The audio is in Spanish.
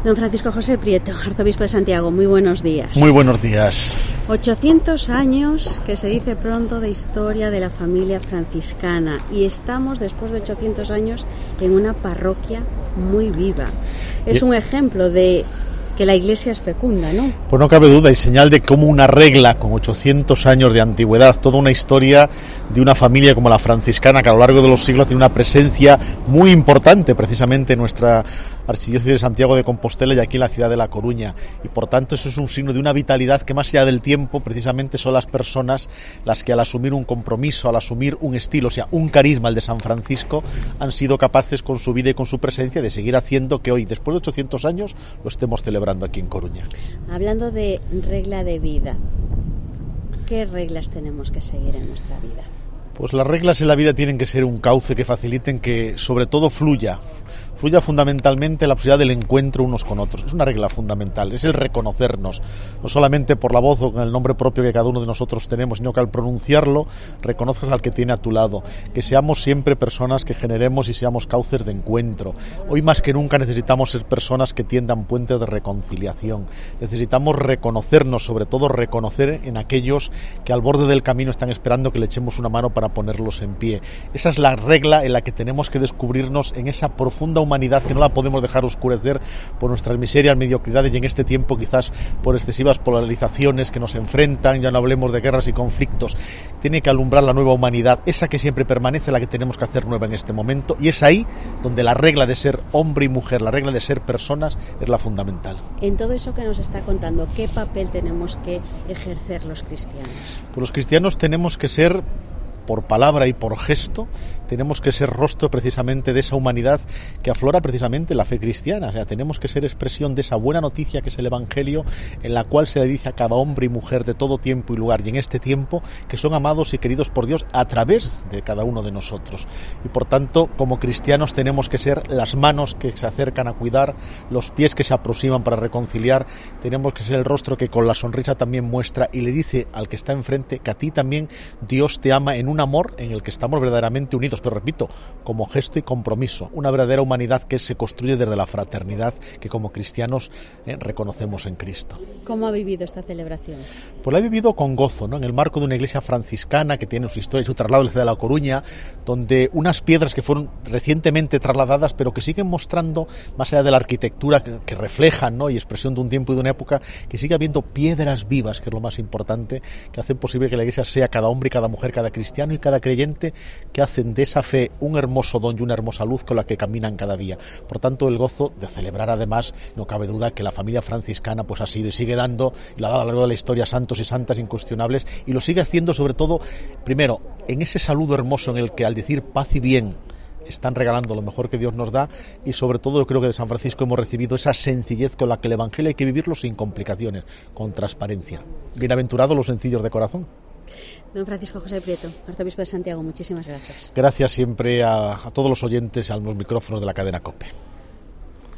Don Francisco José Prieto, arzobispo de Santiago, muy buenos días. Muy buenos días. 800 años, que se dice pronto, de historia de la familia franciscana, y estamos, después de 800 años, en una parroquia muy viva. Es un ejemplo de que la Iglesia es fecunda, ¿no? Pues no cabe duda, y señal de cómo una regla con 800 años de antigüedad, toda una historia de una familia como la franciscana, que a lo largo de los siglos tiene una presencia muy importante precisamente en nuestra Archidiócesis de Santiago de Compostela y aquí en la ciudad de La Coruña, y por tanto eso es un signo de una vitalidad que más allá del tiempo precisamente son las personas las que al asumir un compromiso, al asumir un estilo, o sea, un carisma, el de San Francisco, han sido capaces con su vida y con su presencia de seguir haciendo que hoy, después de 800 años, lo estemos celebrando aquí en Coruña. Hablando de regla de vida, ¿qué reglas tenemos que seguir en nuestra vida? Pues las reglas en la vida tienen que ser un cauce que faciliten que sobre todo fluya fundamentalmente la posibilidad del encuentro unos con otros. Es una regla fundamental, es el reconocernos, no solamente por la voz o con el nombre propio que cada uno de nosotros tenemos, sino que al pronunciarlo reconozcas al que tiene a tu lado, que seamos siempre personas que generemos y seamos cauces de encuentro. Hoy más que nunca necesitamos ser personas que tiendan puentes de reconciliación, necesitamos reconocernos, sobre todo reconocer en aquellos que al borde del camino están esperando que le echemos una mano para ponerlos en pie. Esa es la regla en la que tenemos que descubrirnos en esa profunda humanidad que no la podemos dejar oscurecer por nuestras miserias, mediocridades y en este tiempo quizás por excesivas polarizaciones que nos enfrentan, ya no hablemos de guerras y conflictos. Tiene que alumbrar la nueva humanidad, esa que siempre permanece, la que tenemos que hacer nueva en este momento, y es ahí donde la regla de ser hombre y mujer, la regla de ser personas es la fundamental. En todo eso que nos está contando, ¿qué papel tenemos que ejercer los cristianos? Pues los cristianos tenemos que ser, por palabra y por gesto, tenemos que ser rostro precisamente de esa humanidad que aflora precisamente la fe cristiana. O sea, tenemos que ser expresión de esa buena noticia que es el Evangelio, en la cual se le dice a cada hombre y mujer de todo tiempo y lugar, y en este tiempo, que son amados y queridos por Dios a través de cada uno de nosotros. Y por tanto, como cristianos tenemos que ser las manos que se acercan a cuidar, los pies que se aproximan para reconciliar, tenemos que ser el rostro que con la sonrisa también muestra y le dice al que está enfrente que a ti también Dios te ama en un amor en el que estamos verdaderamente unidos, pero repito, como gesto y compromiso, una verdadera humanidad que se construye desde la fraternidad que como cristianos reconocemos en Cristo. ¿Cómo ha vivido esta celebración? Pues la he vivido con gozo, ¿no? En el marco de una iglesia franciscana que tiene su historia y su traslado en la ciudad de La Coruña, donde unas piedras que fueron recientemente trasladadas, pero que siguen mostrando, más allá de la arquitectura que reflejan, ¿no?, y expresión de un tiempo y de una época, que sigue habiendo piedras vivas, que es lo más importante, que hacen posible que la iglesia sea cada hombre y cada mujer, cada cristiano y cada creyente, que hacen de esa fe un hermoso don y una hermosa luz con la que caminan cada día. Por tanto, el gozo de celebrar, además, no cabe duda que la familia franciscana pues ha sido y sigue dando, y lo ha dado a lo largo de la historia, santos y santas incuestionables, y lo sigue haciendo sobre todo, primero, en ese saludo hermoso en el que al decir paz y bien están regalando lo mejor que Dios nos da, y sobre todo yo creo que de San Francisco hemos recibido esa sencillez con la que el Evangelio hay que vivirlo sin complicaciones, con transparencia. Bienaventurados los sencillos de corazón. Don Francisco José Prieto, arzobispo de Santiago, muchísimas gracias. Gracias siempre a todos los oyentes, a los micrófonos de la cadena COPE.